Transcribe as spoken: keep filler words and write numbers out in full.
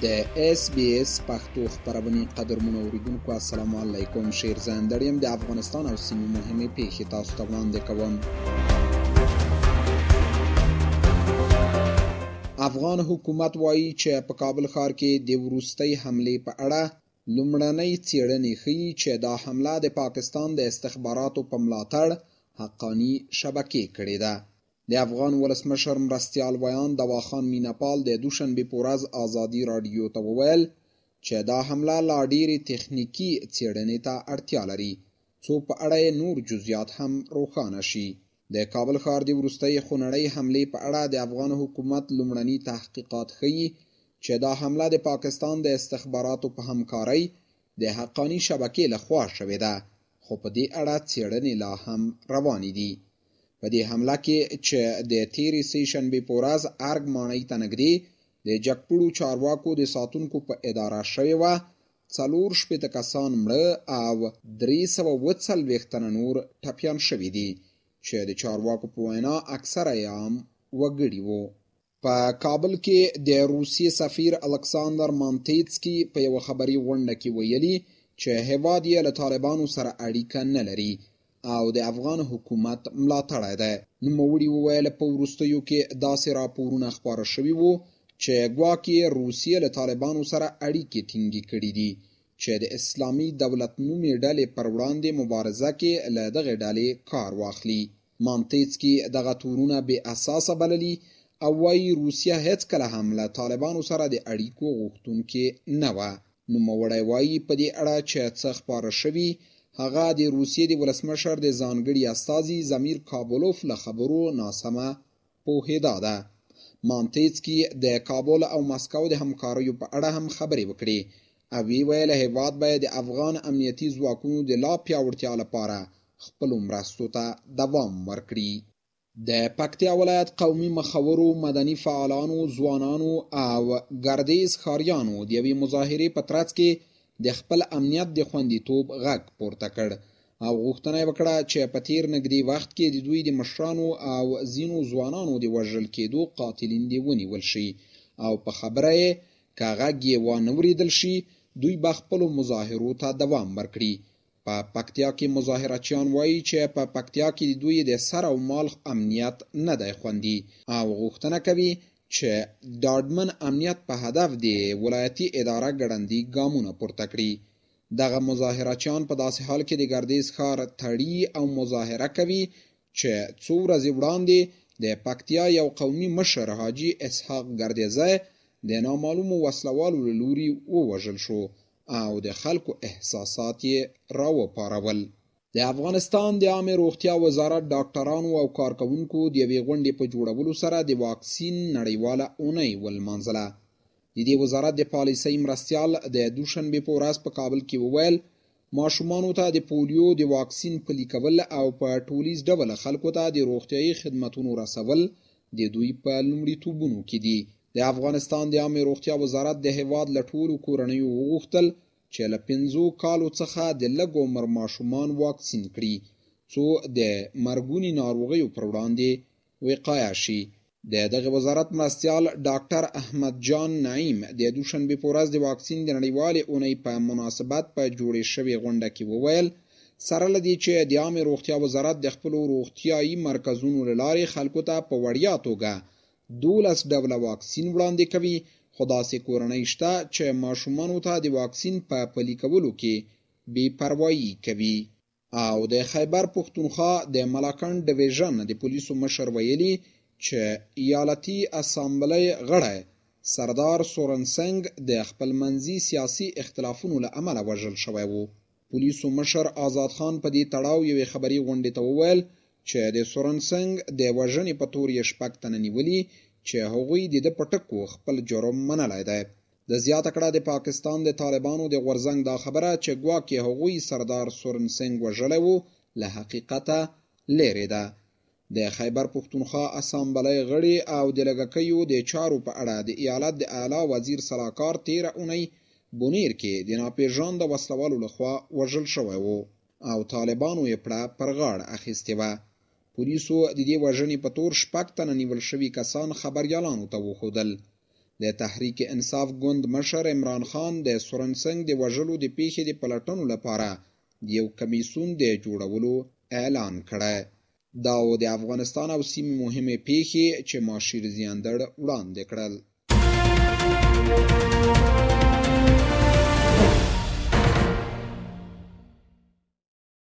د اس بي اس پښتو خبرونه قدرمن اوریدونکو السلام علیکم. شیر زندریم د افغانستان او سیمې مهمه پیښې تاسو ته وړاندې کوم. افغان حکومت وایي چې په کابل ښار کې د وروستۍ حملې په اړه لومړنۍ څېړنې ښیي چې دا حمله د پاکستان د استخباراتو په ملاتړ حقانی شبکې کړې ده. د افغان ولسمشر مرستیال ویان دواخان میناپال د دوشنبې په ورځ ازادي راډیو ته وویل چې دا حمله لا ډېرې تخنیکي څېړنې ته اړتیا لري څو په اړه یې نور جزئیات هم روښانه شي. د کابل ښار د وروستۍ خونړۍ حملې په اړه د افغان حکومت لومړني تحقیقات ښیي چې دا حمله د پاکستان د استخباراتو په همکارۍ د حقانی شبکې لخوا شوې ده، خو په دې اړه څېړنې لا هم روانې دي. په دې حمله کې چې د تیرې سې شنبې په ورځ ارګ ماڼۍ ته نږدې د جګپوړو چارواکو د ساتونکو په اداره شوې وه، څلور شپېته کسان مړه او درې سوه اووه څلوېښت تنه نور ټپیان شوي دي چې د چارواکو په وینا اکثره یې عام وګړي وو. په کابل کې د روسیې سفیر الکساندر مانتیتسکي په یوه خبري غونډه کې ویلي چې هېواد یې له طالبانو سره اړیکه نه لري او د افغان حکومت ملاتړی دی. نوموړي وویل په وروستیو کې داسې راپورونه خپاره شوي وو چې ګواکې روسیې له طالبانو سره اړیکې ټینګې کړي دي چې د اسلامي دولت نومې ډلې پر وړاندې مبارزه کې له دغې ډلې کار واخلي. مانتیتسکي دغه تورونه بې اساسه بللي او وایي روسیه هیڅکله هم له طالبانو سره د اړیکو غوښتونکې نه وه. نوموړی وایي په دې اړه چې څه خپاره شوي هغه د روسیې د ولسمشر د ځانګړي استازي زمیر کابولوف له خبرو ناسمه پوهېدا ده. مانتیتسکي د کابل او مسکو د همکاریو په اړه هم خبرې وکړې او وی ویل هېواد باید د افغان امنیتي ځواکونو د لا پیاوړتیا لپاره خپلو مرستو ته دوام ورکړي. د پکتیا ولایت قومي مخورو، مدني فعالانو، ځوانانو او ګردیز ښاریانو د یوې مظاهرې په ترڅ کې د خپل امنیت د خوندیتوب غږ پورته کړ او غوښتنه یې وکړه چې په تیر نږدې وخت کې د دوی د مشرانو او ځینو ځوانانو د وژل کېدو قاتلین دې ونیول شي او په خبره یې که غږ یې وانه وریدل شي دوی به خپلو مظاهرو ته دوام ورکړي. په پکتیا کې مظاهرچیان وایي چې په پکتیا کې د دوی د سر او مال امنیت نه دی خوندي او غوښتنه کوي چې ډاډمن امنیت په هدف د ولایتي اداره ګړندي ګامونه پورته کړي. دغه مظاهرچیان په داسې حال کې د ګردیز ښار تړي او مظاهره کوي چې څو ورځې وړاندې د پکتیا یو قومي مشر حاجي اسحاق ګردیزی د نامعلومو وسلوالو له لوري ووژل شو او د خلکو احساسات یې راوپارول. د افغانستان د عامې روغتیا وزارت ډاکټرانو او کارکوونکو د یوې غونډې په جوړولو سره د واکسین نړیواله اونۍ ولمانځله. د دې وزارت د پالیسۍ مرستیال د دوشنبې په ورځ په کابل کې وویل ماشومانو ته د پولیو د واکسین پلي کول او په ټولیز ډول خلکو ته د روغتیایي خدمتونو رسول د دوی په لومړیتوبونو کې دي. د افغانستان د عامې روغتیا وزارت د هېواد له ټولو کورنیو وغوښتل چې له پنځو کالو څخه د لږ عمر ماشومان واکسین کړي څو د مرګوني ناروغیو پر وړاندې وقایه شي. د دغه وزارت مرستیال ډاکټر احمد جان نعیم د دوشنبې په ورځ د واکسین د نړیوالې اونۍ په مناسبت په جوړې شوې غونډه کې وویل سره له دې چې د عامې روغتیا وزارت د خپلو روغتیایي مرکزونو له لارې خلکو ته په وړیا توګه دولس ډوله واکسین وړاندې کوي، خو داسې کورنۍ شته چې ماشومانو ته د واکسین په پلي کولو کې بې پروایي کوي. او د خیبر پښتونخوا د ملاکنډ ډویژن د پولیسو مشر ویلي چې ایالتي اسامبلۍ غړی سردار سورنسنګ د خپلمنځي سیاسي اختلافونو له امله وژل شوی و. پولیسو مشر آزاد خان په دې تړاو یوې خبري غونډې ته وویل چې د سورنسنګ د وژنې په تور یې شپږ تنه نیولي چې هغوی د ده په ټکو خپل جرم منلی دی. د زیاته کړه د پاکستان د طالبانو د غورځنګ دا خبره چې ګواکې هغوی سردار سورنسنګ وژلی و له حقیقته لیرې ده. د خیبر پښتونخوا اسامبلۍ غړي او د لږکیو د چارو په اړه د ایالت د اعلی وزیر سلاکار تیره اونۍ بونیر کې د ناپېژانده وسلوالو لخوا وژل شوی و او طالبانو یې پړه پر غاړه اخیستې وه. پولیسو د دې وژنې په تور شپږ تنه نیول شوي کسان خبریالانو ته وښودل. د تحریک انصاف ګوند مشر عمران خان د سورنسنګ د وژلو د پیښې د پلټنو لپاره یو کمیسیون د جوړولو اعلان کړی. دا و د افغانستان او سیمې مهمې پیښې چې ماشیر زیاندړ وړاندې کړل.